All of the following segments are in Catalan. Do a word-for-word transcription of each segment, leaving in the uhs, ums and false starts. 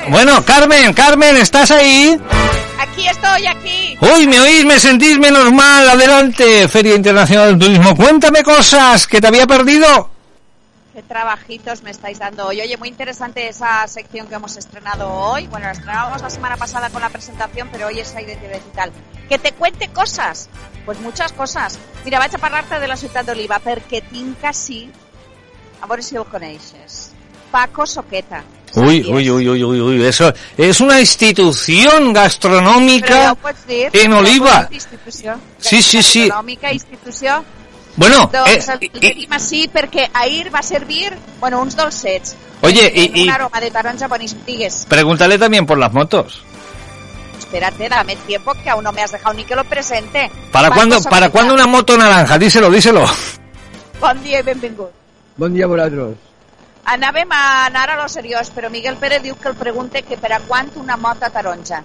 Bueno, Carmen, Carmen, ¿estás ahí? Aquí estoy, aquí. Uy, ¿me oís? ¿Me sentís menos mal? Adelante, Feria Internacional del Turismo. Cuéntame cosas que te había perdido. Qué trabajitos me estáis dando hoy. Oye, muy interesante esa sección que hemos estrenado hoy. Bueno, la estrenamos la semana pasada con la presentación, pero hoy es la identidad digital. Que te cuente cosas. Pues muchas cosas. Mira, vaig a parlar-te de la ciutat d'Oliva, perquè tinc així, a veure si el coneixes, Paco Soqueta. Uy, uy, uy, uy, uy, uy, eso es una institución gastronómica dir, en Oliva. Institució sí, sí, sí. Gastronòmica, institució. Bueno, doncs eh, el tenim així perquè ahir va servir, bueno, uns dolcets. Oye, en, y, un y aroma de taronja boníssim, digues. Pregúntale también por las motos. Espérate, dame tiempo que aún no me has dejado ni que lo presente. ¿Para cuándo, para cuándo una moto naranja? Díselo, díselo. Bon dia i benvingut. Bon dia a vosaltres. Anàvem a anar a lo seriós, però Miguel Pérez diu que el pregunte que per a quant una moto taronja.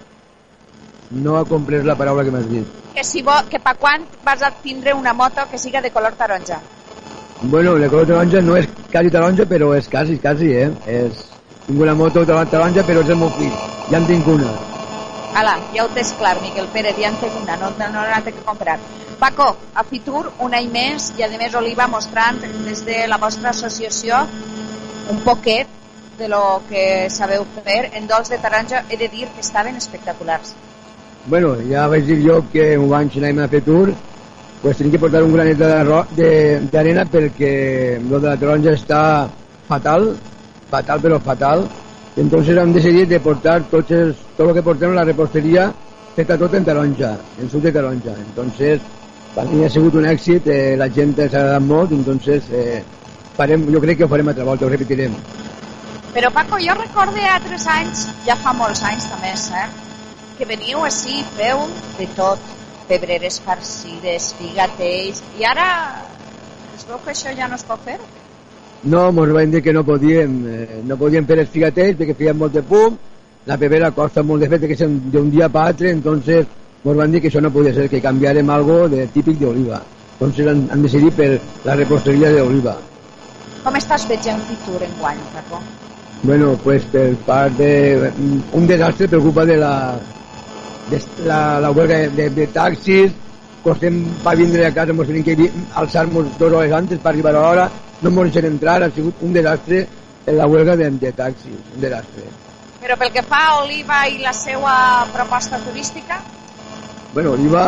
No ha comprès la paraula que m'has dit. Que si vo, que per quant vas a tindre una moto que siga de color taronja? Bueno, de color taronja no és quasi taronja, però és quasi, quasi, eh? És... Tinc una moto taronja, però és el meu fill. Ja en tinc una. Ala, ja ho tens clar, Miguel Pérez, ja en tinc una, no, no, no n'ha de comprar. Paco, a Fitur, un any més, i a més Oliva mostrant des de la vostra associació un poquet de lo que sabeu fer en dolç de taronja. He de dir que estaven espectaculars. Bueno, ja vaig dir jo que un any si anem a fer tour, pues tenim que portar un granet d'arena perquè lo de la taronja està fatal, fatal però fatal. I entonces hem decidit de portar tots els, tot el que portem a la reposteria feta tot en taronja, en suc de taronja. Entonces, per mi ha sigut un èxit, eh, la gent s'ha agradat molt, entonces eh, farem, jo crec que ho farem altra volta, ho repetirem. Però Paco, jo recorde altres anys, ja fa molts anys també, eh, que veniu així, feu de tot, pebreres farcides, figatells, i ara es veu que això ja no es pot fer? No, ens van dir que no podíem, eh, no podíem fer els figatells perquè feien molt de pum, la pebrera costa molt de fet que és d'un dia per altre, entonces ens van dir que això no podia ser, que canviarem algo de típic d'Oliva. Entonces han, han decidit per la reposteria d'Oliva. Com estàs veient Fitur en guany, Paco? Bueno, pues per part de... Un desastre per culpa de la... de la, la huelga de, de, de taxis, costem per vindre a casa, ens tenim que alçar-nos dues hores antes per arribar a l'hora, no ens deixen entrar, ha sigut un desastre en la huelga de, de taxis, un desastre. Però pel que fa a Oliva i la seva proposta turística? Bueno, Oliva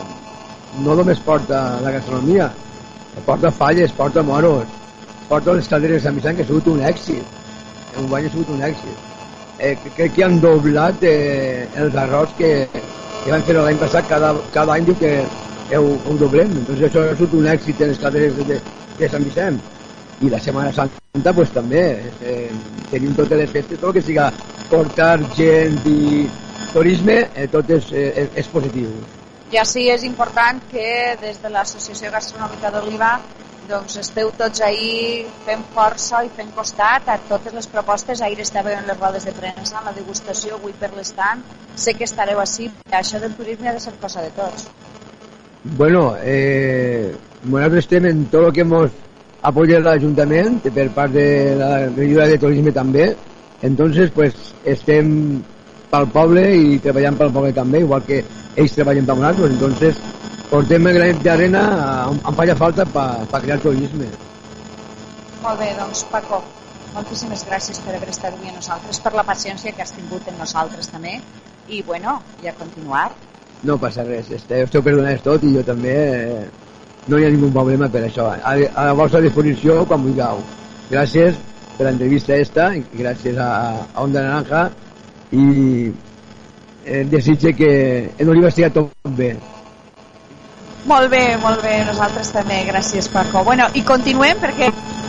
no només porta la gastronomia, porta falles, porta moros, porta les calderes de Sant Vicent, que ha sigut un èxit. Un guany ha sigut un èxit. Eh, crec que han doblat eh, els arròs que, que van fer l'any passat, cada, cada any diu que ho, ho doblem. Entonces això ha sigut un èxit en les calderes de, de Sant Vicent. I la Setmana Santa pues també eh, tenim totes les festes, tot el que siga portar gent i turisme, eh, tot és, eh, és positiu. I així és important que des de l'Associació Gastronòmica d'Oliva doncs esteu tots ahí fent força i fent costat a totes les propostes. Ahir estàveu en les rodes de premsa, en la degustació, avui per l'estant. Sé que estareu així, això del turisme ha de ser cosa de tots. Bueno, eh, nosaltres estem en tot el que hemos apoyat l'Ajuntament per part de la regidora de turisme també, entonces pues estem pel poble i treballant pel poble també, igual que ells treballen per nosaltres, entonces portem el granet d'arena on, on falla falta per pa crear turisme. Molt bé, doncs Paco, moltíssimes gràcies per haver estat avui amb nosaltres, per la paciència que has tingut amb nosaltres també, i bueno, i a continuar. No passa res, esteu, esteu perdonats tot i jo també, eh, no hi ha ningú problema per això, a, a la vostra disposició quan vulgueu. Gràcies per l'entrevista esta, i gràcies a, a Onda Naranja, i eh, desitge que en Oliva estigui tot bé. Molt bé, molt bé, nosaltres també, gràcies Paco. Bueno, i continuem perquè